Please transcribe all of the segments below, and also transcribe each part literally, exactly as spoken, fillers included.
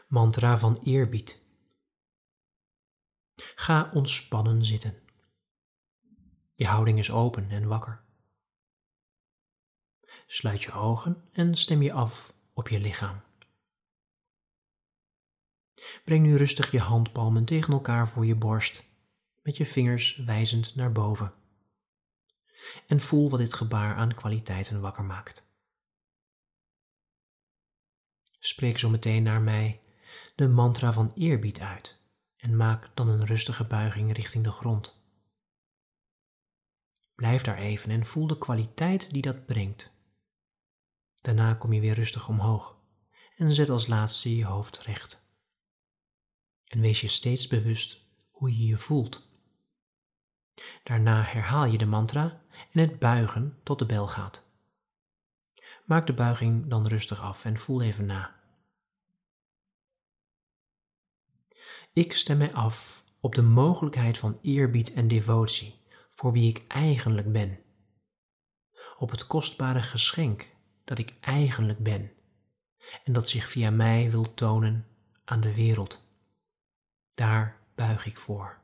Mantra van eerbied. Ga ontspannen zitten. Je houding is open en wakker. Sluit je ogen en stem je af op je lichaam. Breng nu rustig je handpalmen tegen elkaar voor je borst, met je vingers wijzend naar boven. En voel wat dit gebaar aan kwaliteiten wakker maakt. Spreek zo meteen naar mij de mantra van eerbied uit en maak dan een rustige buiging richting de grond. Blijf daar even en voel de kwaliteit die dat brengt. Daarna kom je weer rustig omhoog en zet als laatste je hoofd recht. En wees je steeds bewust hoe je je voelt. Daarna herhaal je de mantra en het buigen tot de bel gaat. Maak de buiging dan rustig af en voel even na. Ik stem mij af op de mogelijkheid van eerbied en devotie voor wie ik eigenlijk ben. Op het kostbare geschenk dat ik eigenlijk ben en dat zich via mij wil tonen aan de wereld. Daar buig ik voor.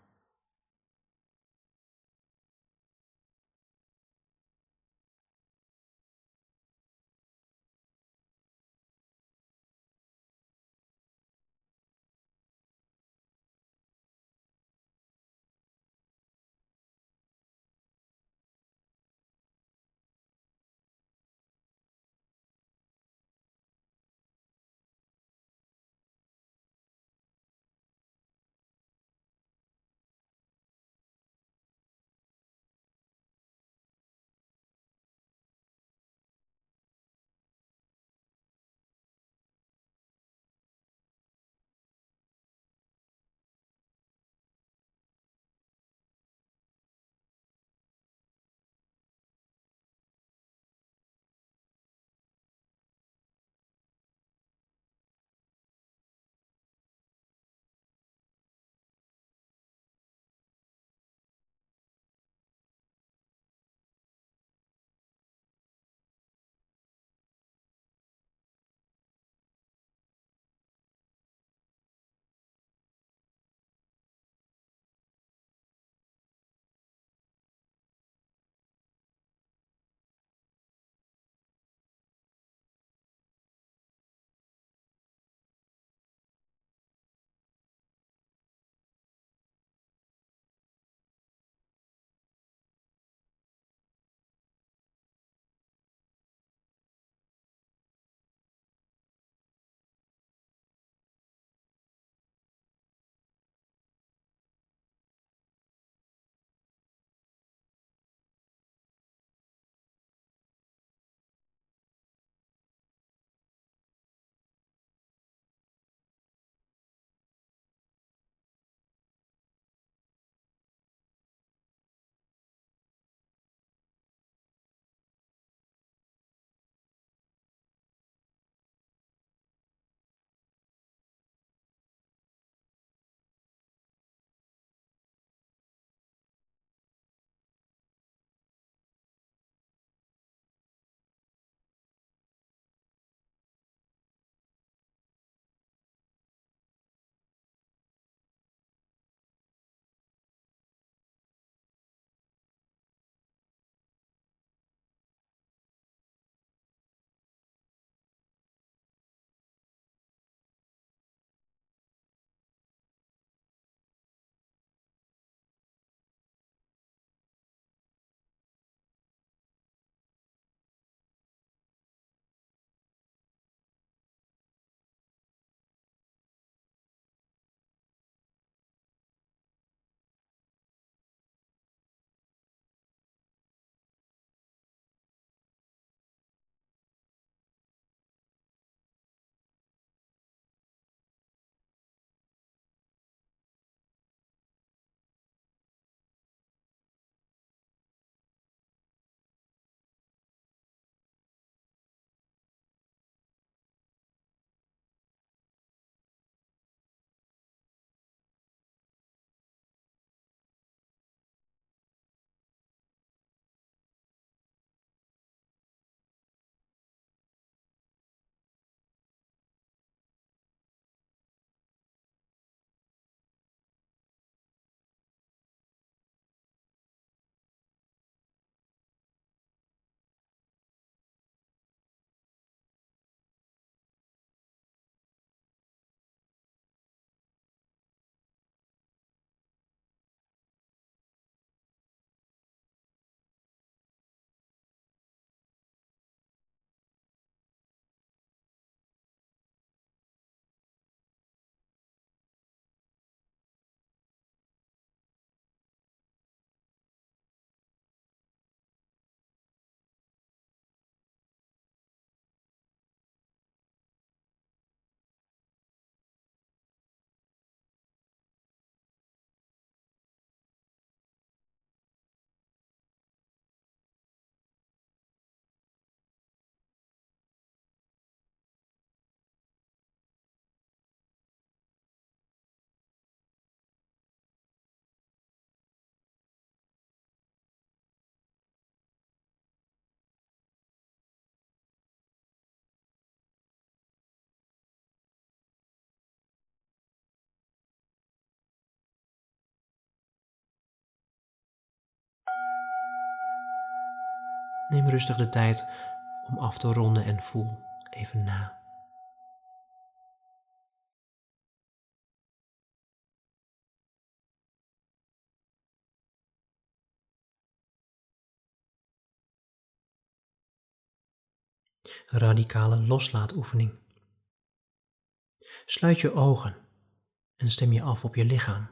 Neem rustig de tijd om af te ronden en voel even na. Radicale loslaatoefening. Sluit je ogen en stem je af op je lichaam.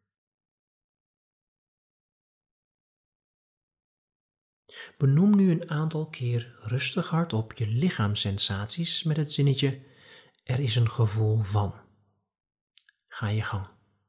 Benoem nu een aantal keer rustig hardop je lichaamssensaties met het zinnetje: er is een gevoel van. Ga je gang.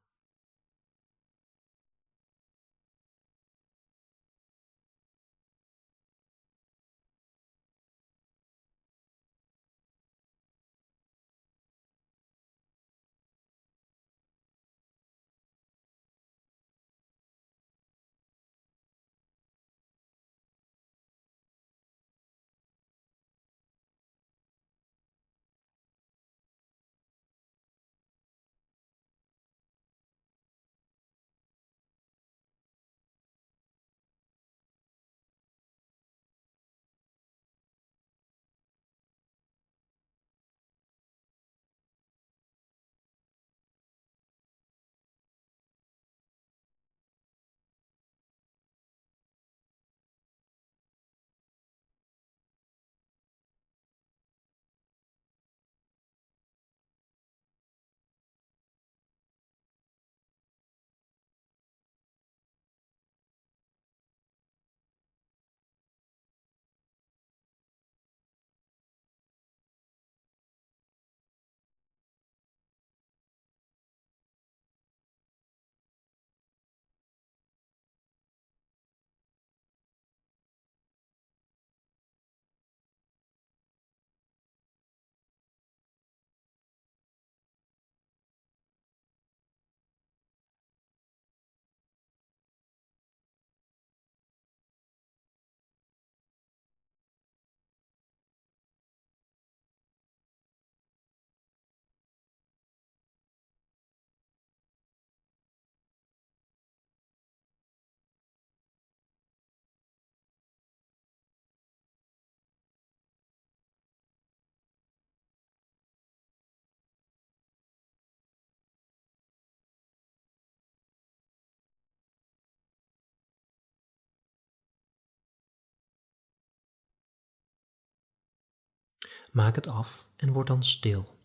Maak het af en word dan stil.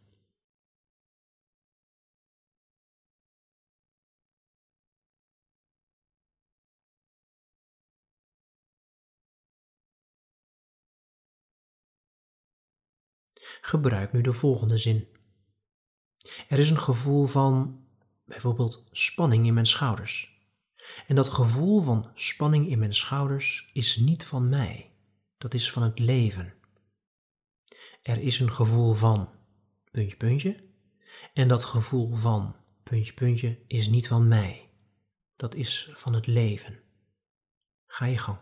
Gebruik nu de volgende zin. Er is een gevoel van bijvoorbeeld spanning in mijn schouders. En dat gevoel van spanning in mijn schouders is niet van mij. Dat is van het leven. Er is een gevoel van puntje puntje. En dat gevoel van puntje puntje is niet van mij. Dat is van het leven. Ga je gang.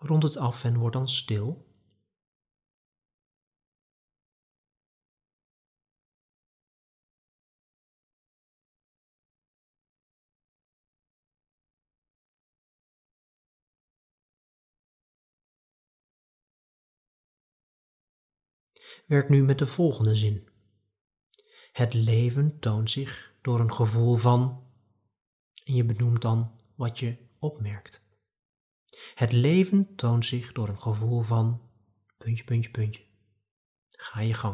Rond het af en word dan stil. Werk nu met de volgende zin. Het leven toont zich door een gevoel van, en je benoemt dan wat je opmerkt. Het leven toont zich door een gevoel van, puntje, puntje, puntje. Ga je gang.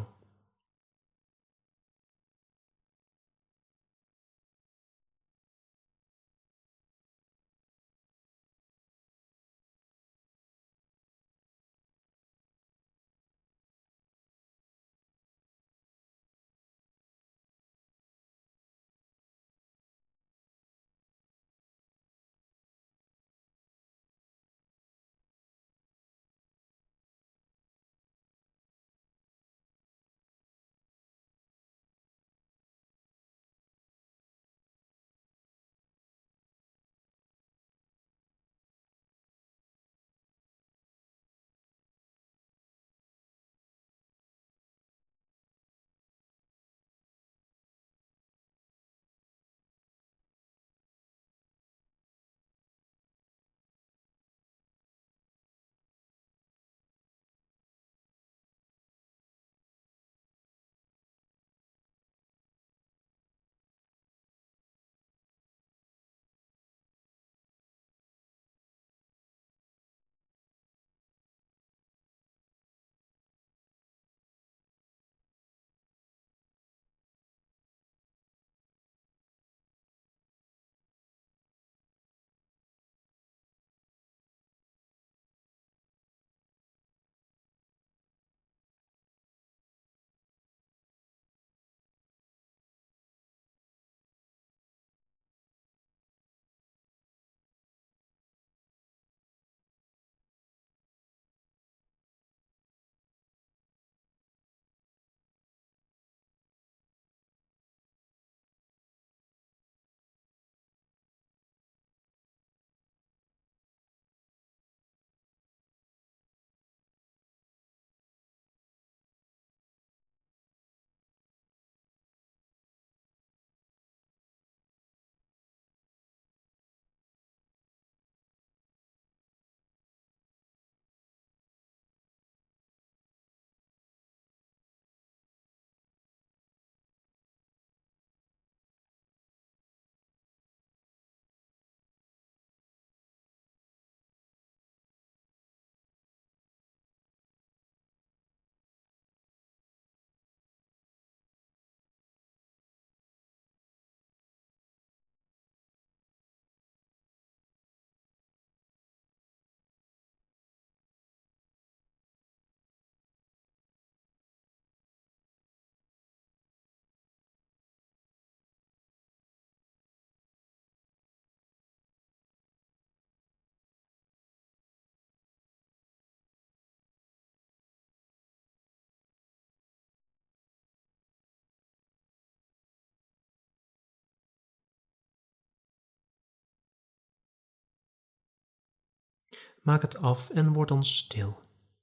Maak het af en word dan stil.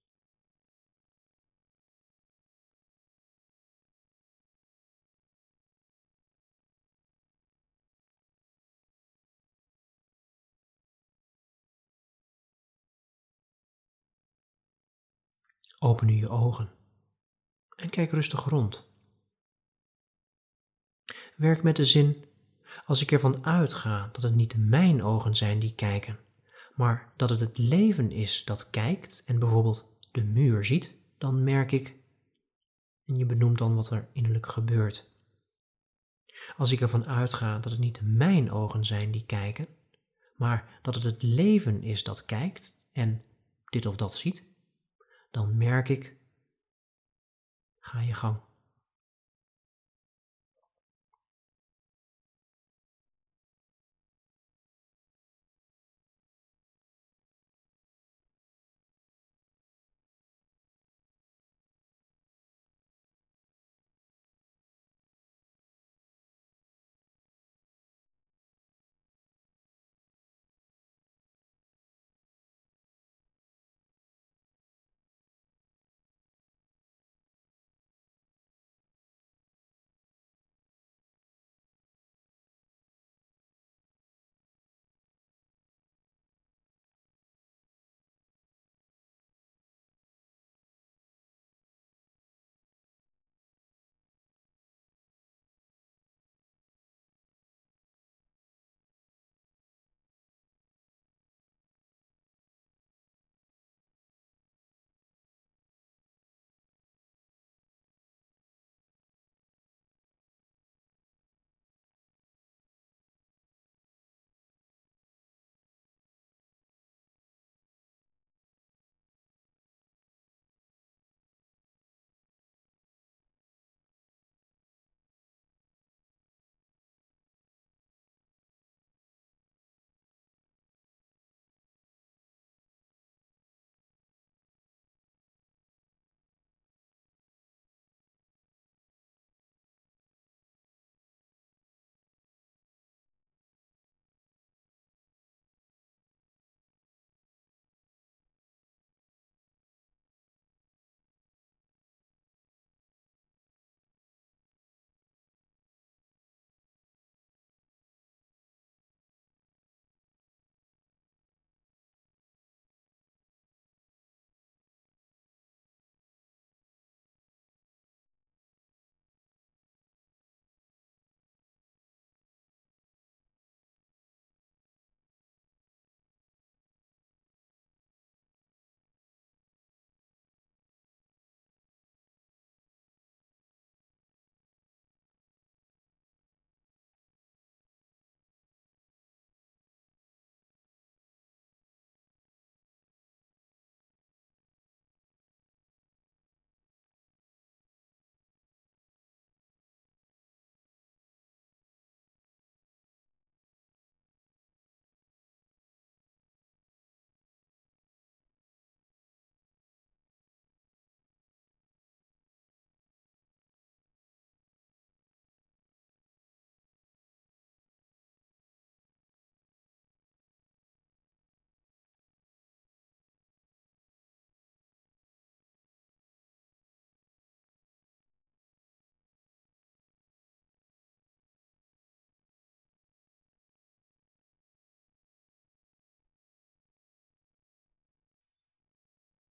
Open nu je ogen en kijk rustig rond. Werk met de zin: als ik ervan uitga dat het niet mijn ogen zijn die kijken, maar dat het het leven is dat kijkt en bijvoorbeeld de muur ziet, dan merk ik, en je benoemt dan wat er innerlijk gebeurt. Als ik ervan uitga dat het niet mijn ogen zijn die kijken, maar dat het het leven is dat kijkt en dit of dat ziet, dan merk ik, ga je gang.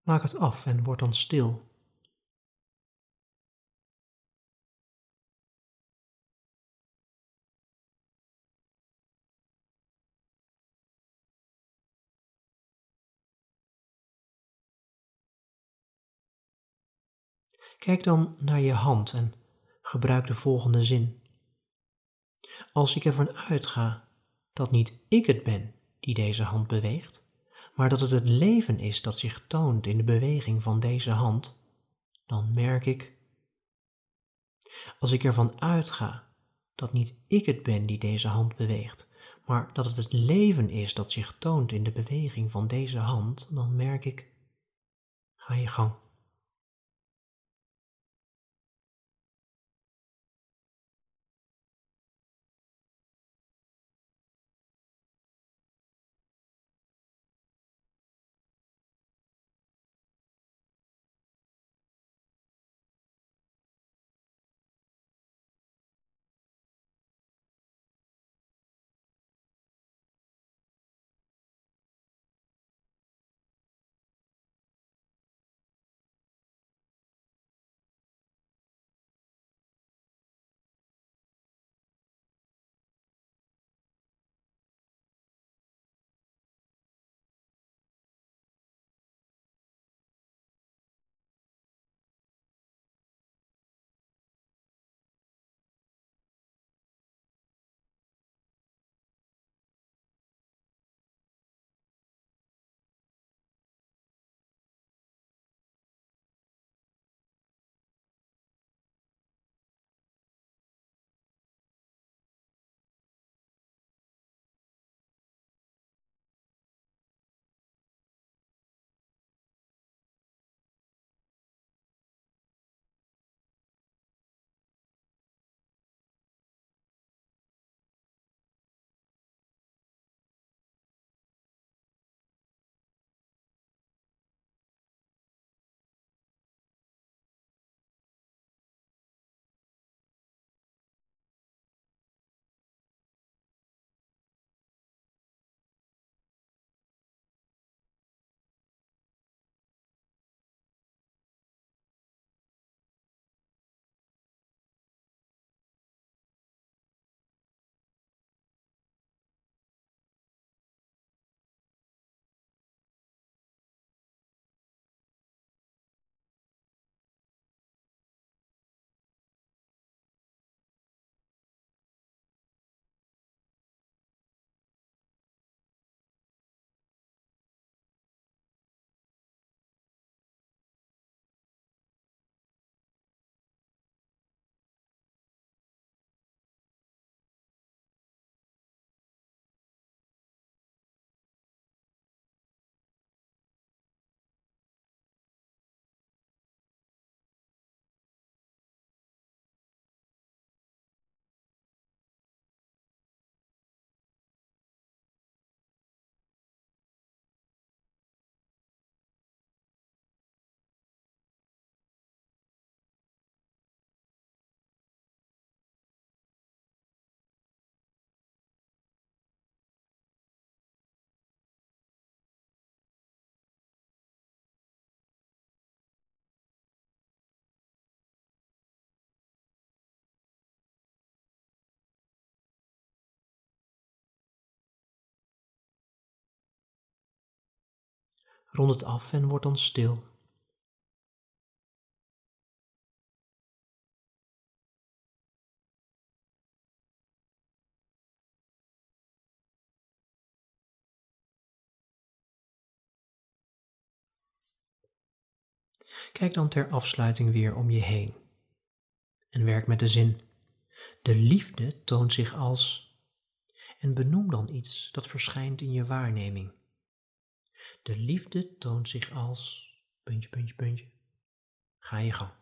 Maak het af en word dan stil. Kijk dan naar je hand en gebruik de volgende zin. Als ik ervan uitga dat niet ik het ben die deze hand beweegt, maar dat het het leven is dat zich toont in de beweging van deze hand, dan merk ik. Als ik ervan uitga dat niet ik het ben die deze hand beweegt, maar dat het het leven is dat zich toont in de beweging van deze hand, dan merk ik. Ga je gang. Rond het af en word dan stil. Kijk dan ter afsluiting weer om je heen en werk met de zin. De liefde toont zich als. En benoem dan iets dat verschijnt in je waarneming. De liefde toont zich als. Puntje, puntje, puntje. Ga je gang.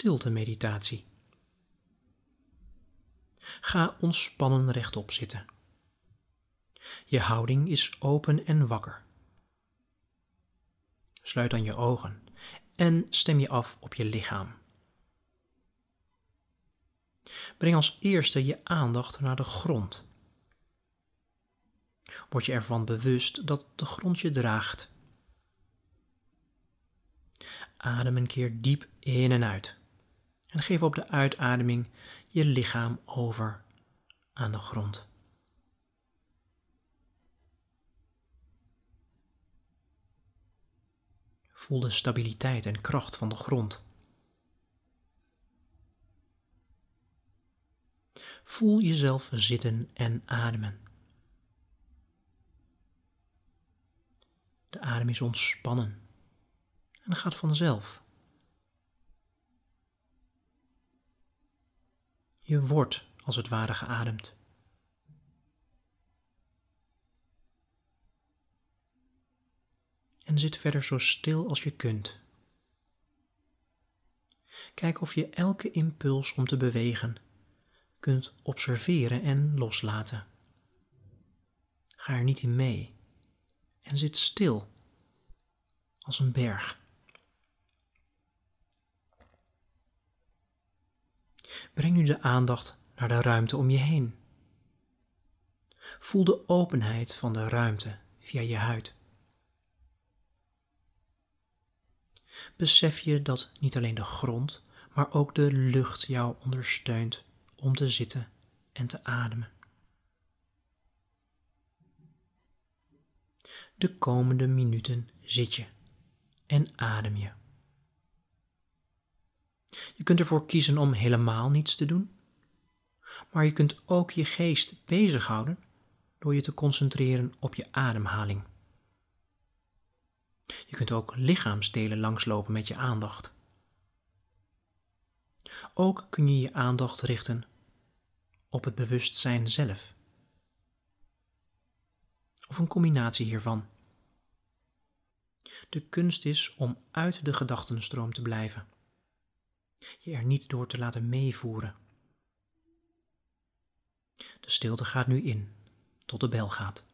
stilte-meditatie. Ga ontspannen rechtop zitten. Je houding is open en wakker. Sluit dan je ogen en stem je af op je lichaam. Breng als eerste je aandacht naar de grond. Word je ervan bewust dat de grond je draagt. Adem een keer diep in en uit. En geef op de uitademing je lichaam over aan de grond. Voel de stabiliteit en kracht van de grond. Voel jezelf zitten en ademen. De adem is ontspannen en gaat vanzelf. Je wordt als het ware geademd. En zit verder zo stil als je kunt. Kijk of je elke impuls om te bewegen kunt observeren en loslaten. Ga er niet in mee en zit stil als een berg. Breng nu de aandacht naar de ruimte om je heen. Voel de openheid van de ruimte via je huid. Besef je dat niet alleen de grond, maar ook de lucht jou ondersteunt om te zitten en te ademen. De komende minuten zit je en adem je. Je kunt ervoor kiezen om helemaal niets te doen, maar je kunt ook je geest bezighouden door je te concentreren op je ademhaling. Je kunt ook lichaamsdelen langslopen met je aandacht. Ook kun je je aandacht richten op het bewustzijn zelf. Of een combinatie hiervan. De kunst is om uit de gedachtenstroom te blijven. Je er niet door te laten meevoeren. De stilte gaat nu in, tot de bel gaat.